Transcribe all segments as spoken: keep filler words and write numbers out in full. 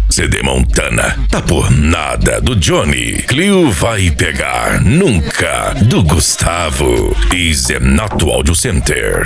C D Montana, tá por nada do Johnny. Clio vai pegar nunca do Gustavo e Zenato Audio Center.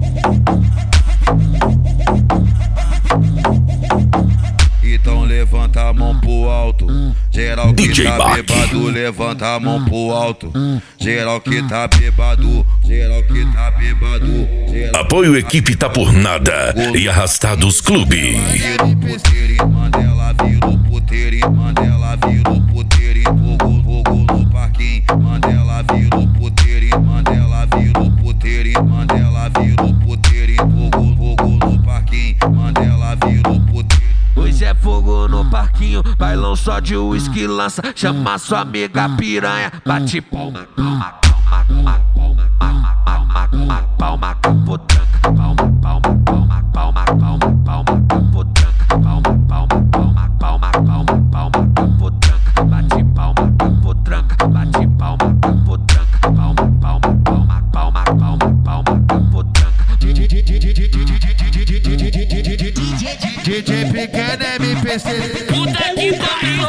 Então levanta a mão pro alto. Geral que D J tá Bach. bêbado, levanta a mão pro alto. Geral que tá bêbado, geral que tá bêbado. Geral... Apoio equipe tá por nada e Arrastados Clube. Vira o puteiro, Mandela vira o puteiro, Mandela vira o puteiro, fogo, fogo no parquinho. Mandela vira o puteiro, Mandela vira o puteiro, Mandela vira o puteiro, fogo, fogo no parquinho. Mandela vira o puteiro. Hoje é fogo no parquinho, bailão só de uísque lança. Chama sua amiga piranha, bate palma, palma, palma, palma, palma, palma, palma, palma, capotranca, palma, palma, palma, palma, palma, palma, capotranca, palma, palma, palma, palma, palma, palma, capotranca, bate palma, capotranca, bate palma, capotranca, palma, palma, palma, palma, palma, palma, capotranca. D J Pequeno M P C. Puta que pariu.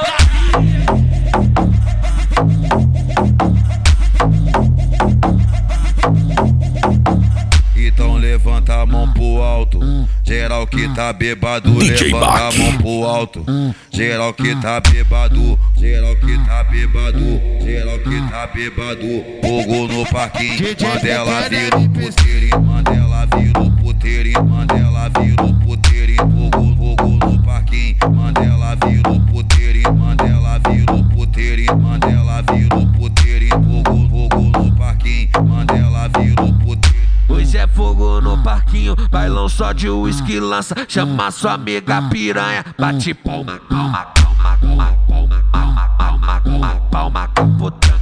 Então levanta a mão pro alto. Geral que tá bêbado, D J levanta Bach. a mão pro alto. Geral que tá bêbado, geral que tá bêbado, geral que tá bêbado. Fogo no parquinho, Mandela vira o puteiro, Mandela vira o puteiro, Mandela vira o puteiro. Fogo, fogo no parquinho, Mandela vira o puteiro, Mandela vira o puteiro, Mandela vira o puteiro. Fogo, fogo no parquinho, Mandela vira o puteiro. Hoje é fogo no parquinho, bailão só de uísque lança. Chama sua amiga piranha, bate palma, palma, palma, palma, palma, palma, palma, palma, palma, capotranca.